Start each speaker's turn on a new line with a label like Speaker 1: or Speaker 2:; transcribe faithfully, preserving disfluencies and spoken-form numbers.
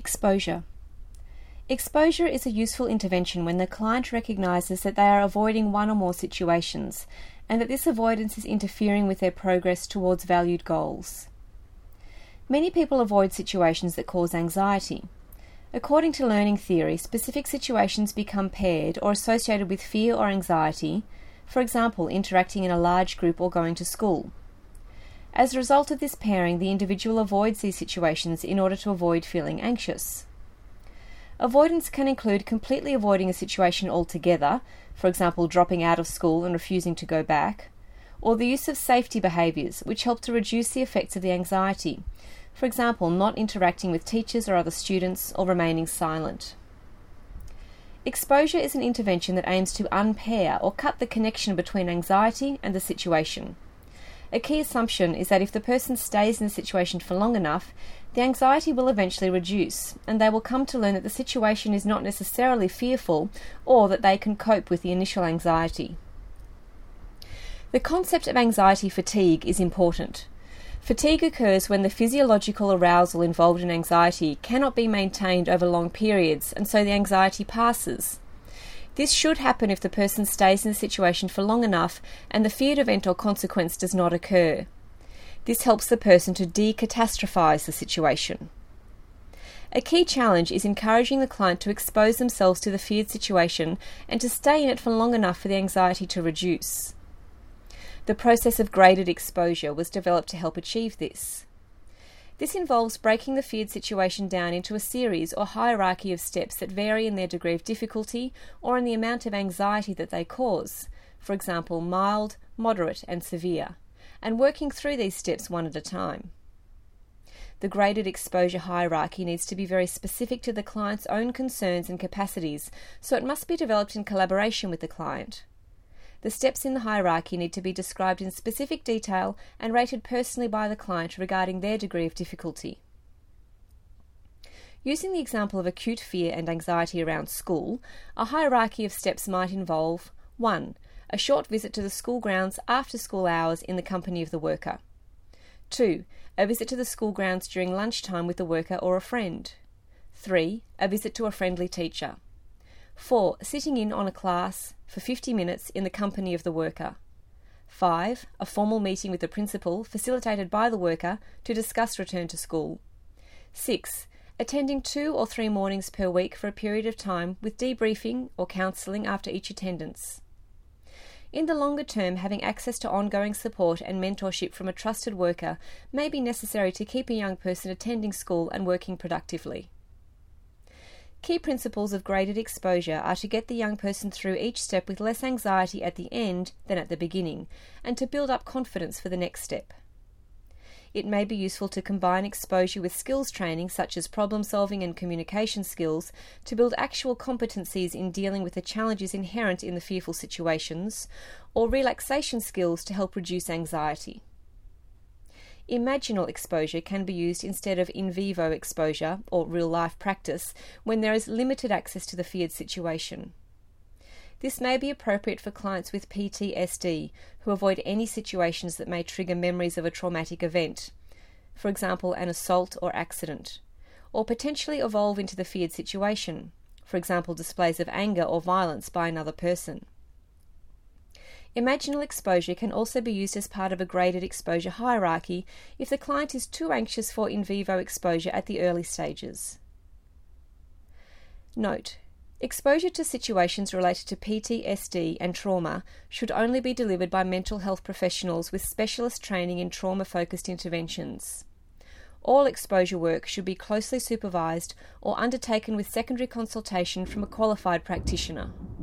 Speaker 1: Exposure. Exposure is a useful intervention when the client recognises that they are avoiding one or more situations and that this avoidance is interfering with their progress towards valued goals. Many people avoid situations that cause anxiety. According to learning theory, specific situations become paired or associated with fear or anxiety, for example, interacting in a large group or going to school. As a result of this pairing, the individual avoids these situations in order to avoid feeling anxious. Avoidance can include completely avoiding a situation altogether, for example, dropping out of school and refusing to go back, or the use of safety behaviours which help to reduce the effects of the anxiety, for example, not interacting with teachers or other students or remaining silent. Exposure is an intervention that aims to unpair or cut the connection between anxiety and the situation. A key assumption is that if the person stays in the situation for long enough, the anxiety will eventually reduce, and they will come to learn that the situation is not necessarily fearful or that they can cope with the initial anxiety. The concept of anxiety fatigue is important. Fatigue occurs when the physiological arousal involved in anxiety cannot be maintained over long periods, and so the anxiety passes. This should happen if the person stays in the situation for long enough and the feared event or consequence does not occur. This helps the person to decatastrophize the situation. A key challenge is encouraging the client to expose themselves to the feared situation and to stay in it for long enough for the anxiety to reduce. The process of graded exposure was developed to help achieve this. This involves breaking the feared situation down into a series or hierarchy of steps that vary in their degree of difficulty or in the amount of anxiety that they cause, for example, mild, moderate, and severe, and working through these steps one at a time. The graded exposure hierarchy needs to be very specific to the client's own concerns and capacities, so it must be developed in collaboration with the client. The steps in the hierarchy need to be described in specific detail and rated personally by the client regarding their degree of difficulty. Using the example of acute fear and anxiety around school, a hierarchy of steps might involve one. A short visit to the school grounds after school hours in the company of the worker. two. A visit to the school grounds during lunchtime with the worker or a friend. three. A visit to a friendly teacher. four. Sitting in on a class for fifty minutes in the company of the worker. five. A formal meeting with the principal facilitated by the worker to discuss return to school. six. Attending two or three mornings per week for a period of time with debriefing or counselling after each attendance. In the longer term, having access to ongoing support and mentorship from a trusted worker may be necessary to keep a young person attending school and working productively. Key principles of graded exposure are to get the young person through each step with less anxiety at the end than at the beginning, and to build up confidence for the next step. It may be useful to combine exposure with skills training such as problem solving and communication skills to build actual competencies in dealing with the challenges inherent in the fearful situations, or relaxation skills to help reduce anxiety. Imaginal exposure can be used instead of in vivo exposure, or real-life practice, when there is limited access to the feared situation. This may be appropriate for clients with P T S D who avoid any situations that may trigger memories of a traumatic event, for example, an assault or accident, or potentially evolve into the feared situation, for example, displays of anger or violence by another person. Imaginal exposure can also be used as part of a graded exposure hierarchy if the client is too anxious for in vivo exposure at the early stages. Note: exposure to situations related to P T S D and trauma should only be delivered by mental health professionals with specialist training in trauma-focused interventions. All exposure work should be closely supervised or undertaken with secondary consultation from a qualified practitioner.